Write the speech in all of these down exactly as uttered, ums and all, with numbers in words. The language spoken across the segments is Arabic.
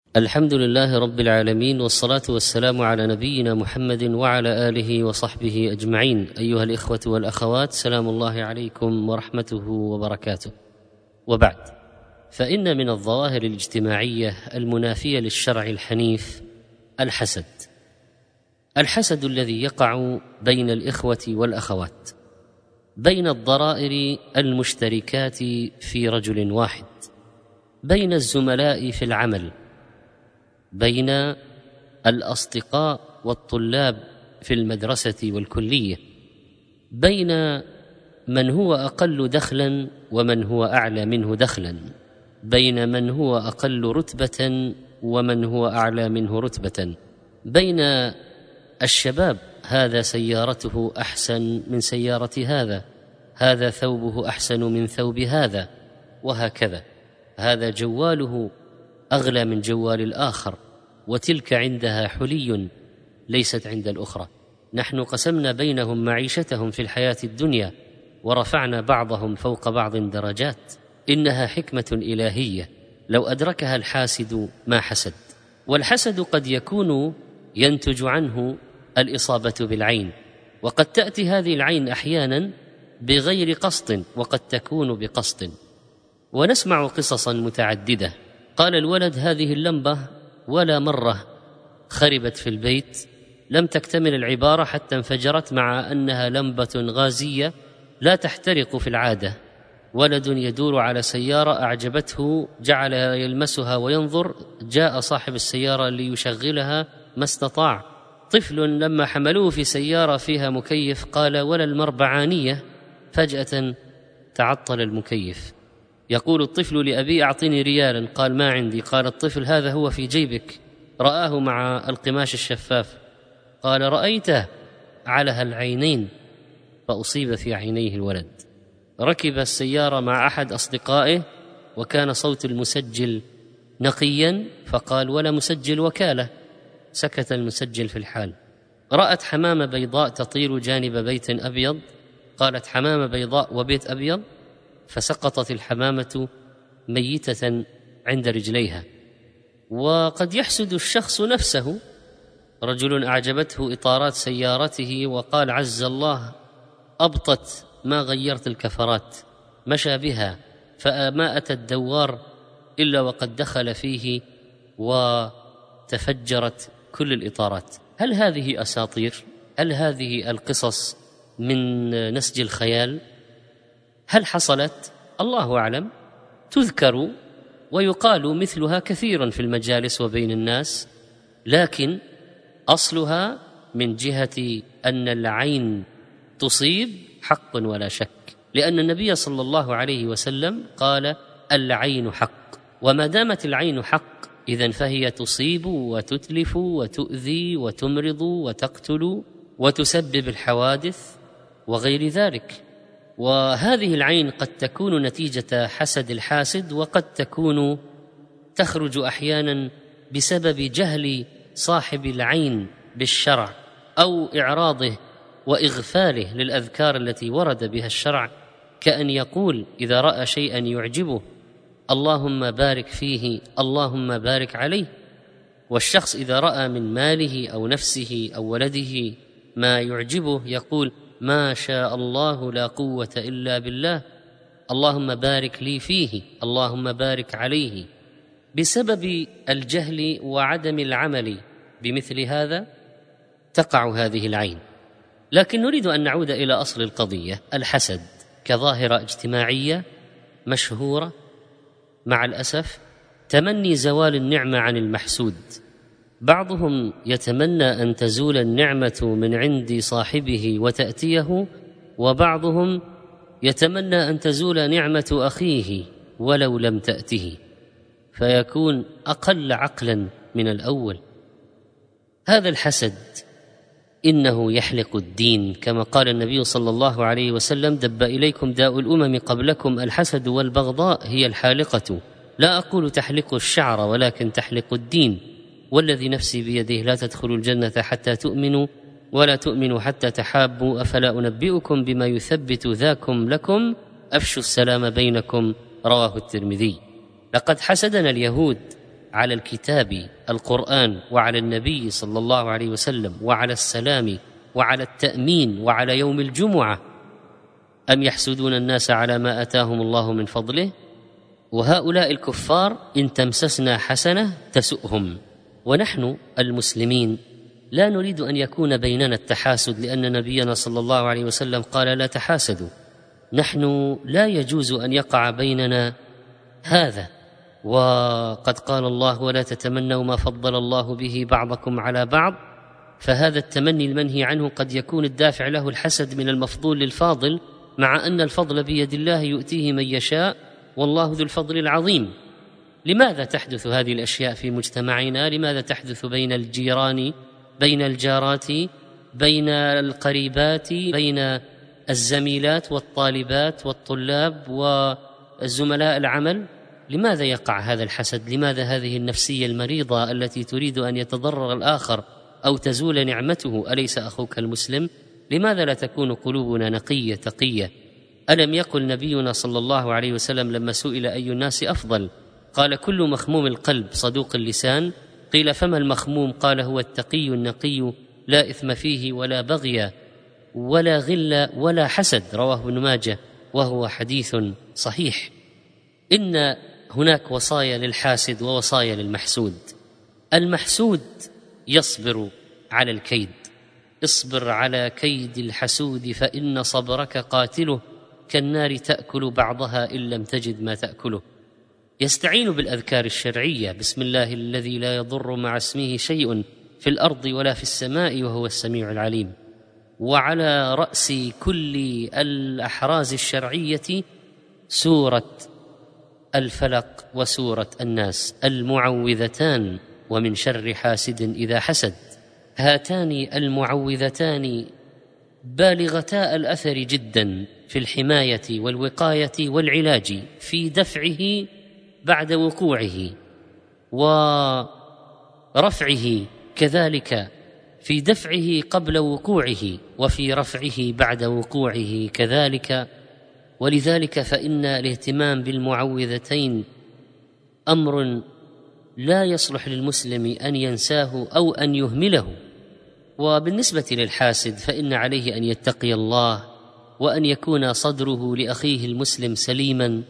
الحمد لله رب العالمين، والصلاة والسلام على نبينا محمد وعلى آله وصحبه أجمعين. أيها الإخوة والأخوات، سلام الله عليكم ورحمته وبركاته. وبعد، فإن من الظواهر الاجتماعية المنافية للشرع الحنيف الحسد الحسد الذي يقع بين الإخوة والأخوات، بين الضرائر المشتركات في رجل واحد، بين الزملاء في العمل، بين الأصدقاء والطلاب في المدرسة والكلية، بين من هو أقل دخلا ومن هو أعلى منه دخلا، بين من هو أقل رتبة ومن هو أعلى منه رتبة، بين الشباب، هذا سيارته أحسن من سيارة هذا، هذا ثوبه أحسن من ثوب هذا، وهكذا. هذا جواله أغلى من جوال الآخر، وتلك عندها حلي ليست عند الأخرى. نحن قسمنا بينهم معيشتهم في الحياة الدنيا، ورفعنا بعضهم فوق بعض درجات. إنها حكمة إلهية لو أدركها الحاسد ما حسد. والحسد قد يكون ينتج عنه الإصابة بالعين، وقد تأتي هذه العين أحيانا بغير قصد، وقد تكون بقصد. ونسمع قصصا متعددة. قال الولد: هذه اللمبة ولا مرة خربت في البيت، لم تكتمل العبارة حتى انفجرت، مع أنها لمبة غازية لا تحترق في العادة. ولد يدور على سيارة أعجبته، جعل يلمسها وينظر، جاء صاحب السيارة ليشغلها ما استطاع. طفل لما حملوه في سيارة فيها مكيف قال: ولا المربعانية. فجأة تعطل المكيف. يقول الطفل لأبي: أعطني ريالا. قال: ما عندي. قال الطفل: هذا هو في جيبك. رآه مع القماش الشفاف. قال: رأيته؟ علها العينين، فأصيب في عينيه الولد. ركب السيارة مع أحد أصدقائه، وكان صوت المسجل نقيا، فقال: ولا مسجل وكالة. سكت المسجل في الحال. رأت حمامة بيضاء تطير جانب بيت أبيض. قالت: حمامة بيضاء وبيت أبيض؟ فسقطت الحمامة ميتة عند رجليها. وقد يحسد الشخص نفسه. رجل أعجبته إطارات سيارته وقال: عز الله أبطت ما غيرت الكفرات، مشى بها فما أتى الدوار إلا وقد دخل فيه وتفجرت كل الإطارات. هل هذه أساطير؟ هل هذه القصص من نسج الخيال؟ هل حصلت؟ الله أعلم. تذكر ويقال مثلها كثيرا في المجالس وبين الناس، لكن أصلها من جهة أن العين تصيب حق ولا شك، لأن النبي صلى الله عليه وسلم قال: العين حق. وما دامت العين حق، إذن فهي تصيب وتتلف وتؤذي وتمرض وتقتل وتسبب الحوادث وغير ذلك. وهذه العين قد تكون نتيجة حسد الحاسد، وقد تكون تخرج أحيانا بسبب جهل صاحب العين بالشرع، أو إعراضه وإغفاله للأذكار التي ورد بها الشرع، كأن يقول إذا رأى شيئا يعجبه: اللهم بارك فيه، اللهم بارك عليه. والشخص إذا رأى من ماله أو نفسه أو ولده ما يعجبه يقول: ما شاء الله لا قوة إلا بالله، اللهم بارك لي فيه، اللهم بارك عليه. بسبب الجهل وعدم العمل بمثل هذا تقع هذه العين. لكن نريد أن نعود إلى أصل القضية. الحسد كظاهرة اجتماعية مشهورة، مع الأسف تمني زوال النعمة عن المحسود. بعضهم يتمنى أن تزول النعمة من عند صاحبه وتأتيه، وبعضهم يتمنى أن تزول نعمة أخيه ولو لم تأته، فيكون أقل عقلا من الأول. هذا الحسد إنه يحلق الدين، كما قال النبي صلى الله عليه وسلم: دب إليكم داء الأمم قبلكم الحسد والبغضاء هي الحالقة. لا أقول تحلق الشعر، ولكن تحلق الدين. والذي نفسي بيده لا تدخلوا الجنة حتى تؤمنوا ولا تؤمنوا حتى تحابوا، أفلا أنبئكم بما يثبت ذاكم لكم، أفشوا السلام بينكم. رواه الترمذي. لقد حسدنا اليهود على الكتاب القرآن وعلى النبي صلى الله عليه وسلم وعلى السلام وعلى التأمين وعلى يوم الجمعة، أم يحسدون الناس على ما آتاهم الله من فضله؟ وهؤلاء الكفار إن تمسسنا حسنة تسؤهم. ونحن المسلمين لا نريد أن يكون بيننا التحاسد، لأن نبينا صلى الله عليه وسلم قال لا تحاسدوا. نحن لا يجوز أن يقع بيننا هذا، وقد قال الله ولا تتمنوا ما فضل الله به بعضكم على بعض، فهذا التمني المنهي عنه قد يكون الدافع له الحسد من المفضول للفاضل، مع أن الفضل بيد الله يؤتيه من يشاء والله ذو الفضل العظيم. لماذا تحدث هذه الأشياء في مجتمعنا؟ لماذا تحدث بين الجيران، بين الجارات، بين القريبات، بين الزميلات والطالبات والطلاب والزملاء العمل؟ لماذا يقع هذا الحسد؟ لماذا هذه النفسية المريضة التي تريد أن يتضرر الآخر أو تزول نعمته؟ أليس أخوك المسلم؟ لماذا لا تكون قلوبنا نقية تقية؟ ألم يقل نبينا صلى الله عليه وسلم لما سئل أي الناس أفضل قال كل مخموم القلب صدوق اللسان؟ قيل فما المخموم؟ قال هو التقي النقي لا إثم فيه ولا بغي ولا غل ولا حسد، رواه ابن ماجه وهو حديث صحيح. إن هناك وصايا للحاسد ووصايا للمحسود. المحسود يصبر على الكيد، اصبر على كيد الحسود فإن صبرك قاتله، كالنار تأكل بعضها إن لم تجد ما تأكله. يستعين بالأذكار الشرعية، بسم الله الذي لا يضر مع اسمه شيء في الأرض ولا في السماء وهو السميع العليم. وعلى رأس كل الأحراز الشرعية سورة الفلق وسورة الناس المعوذتان، ومن شر حاسد إذا حسد. هاتان المعوذتان بالغتا الأثر جدا في الحماية والوقاية والعلاج، في دفعه بعد وقوعه، ورفعه كذلك، في دفعه قبل وقوعه، وفي رفعه بعد وقوعه كذلك. ولذلك فإن الاهتمام بالمعوذتين أمر لا يصلح للمسلم أن ينساه أو أن يهمله. وبالنسبة للحاسد فإن عليه أن يتقي الله، وأن يكون صدره لأخيه المسلم سليما.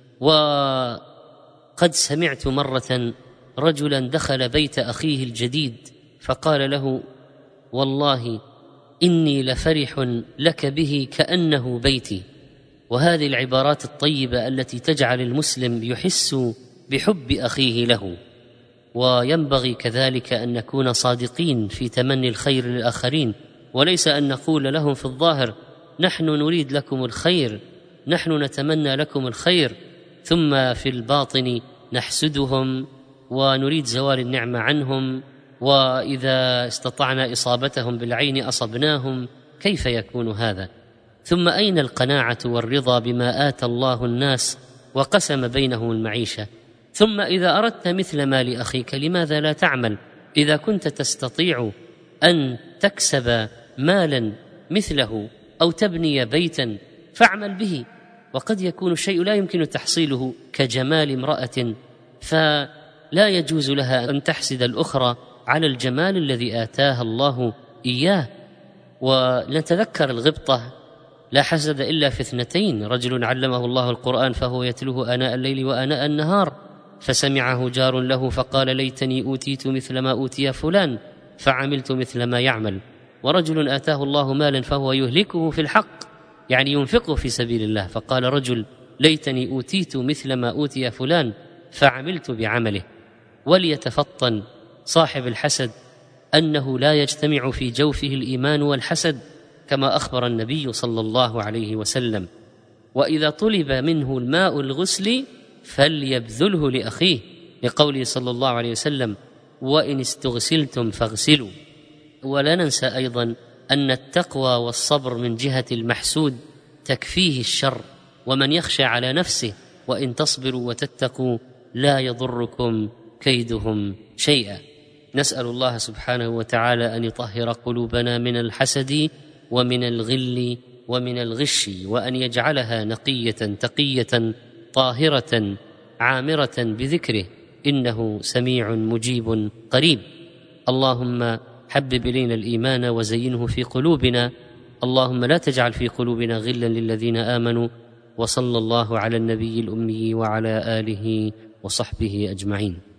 وقد سمعت مرة رجلا دخل بيت أخيه الجديد فقال له والله إني لفرح لك به كأنه بيتي. وهذه العبارات الطيبة التي تجعل المسلم يحس بحب أخيه له. وينبغي كذلك أن نكون صادقين في تمني الخير للآخرين، وليس أن نقول لهم في الظاهر نحن نريد لكم الخير، نحن نتمنى لكم الخير، ثم في الباطن نحسدهم ونريد زوال النعمة عنهم، وإذا استطعنا إصابتهم بالعين أصبناهم. كيف يكون هذا؟ ثم أين القناعة والرضا بما آتى الله الناس وقسم بينهم المعيشة؟ ثم إذا أردت مثل ما لأخيك لماذا لا تعمل؟ إذا كنت تستطيع أن تكسب مالا مثله أو تبني بيتا فاعمل به. وقد يكون الشيء لا يمكن تحصيله كجمال امرأة، فلا يجوز لها أن تحسد الأخرى على الجمال الذي آتاها الله إياه. ونتذكر الغبطة لا حسد إلا في اثنتين: رجل علمه الله القرآن فهو يتلوه آناء الليل وآناء النهار، فسمعه جار له فقال ليتني أوتيت مثل ما أوتي فلان فعملت مثل ما يعمل. ورجل آتاه الله مالا فهو يهلكه في الحق، يعني ينفقه في سبيل الله، فقال رجل ليتني أوتيت مثل ما أوتي فلان فعملت بعمله. وليتفطن صاحب الحسد أنه لا يجتمع في جوفه الإيمان والحسد، كما أخبر النبي صلى الله عليه وسلم: وإذا طلب منه الماء الغسل فليبذله لأخيه، لقوله صلى الله عليه وسلم: وإن استغسلتم فاغسلوا. ولا ننسى أيضا أن التقوى والصبر من جهة المحسود تكفيه الشر، ومن يخشى على نفسه وإن تصبروا وتتقوا لا يضركم كيدهم شيئا. نسأل الله سبحانه وتعالى أن يطهر قلوبنا من الحسد ومن الغل ومن الغش، وأن يجعلها نقية تقية طاهرة عامرة بذكره، إنه سميع مجيب قريب. اللهم حبب إلينا الإيمان وزينه في قلوبنا، اللهم لا تجعل في قلوبنا غلا للذين آمنوا. وصلى الله على النبي الأمي وعلى آله وصحبه أجمعين.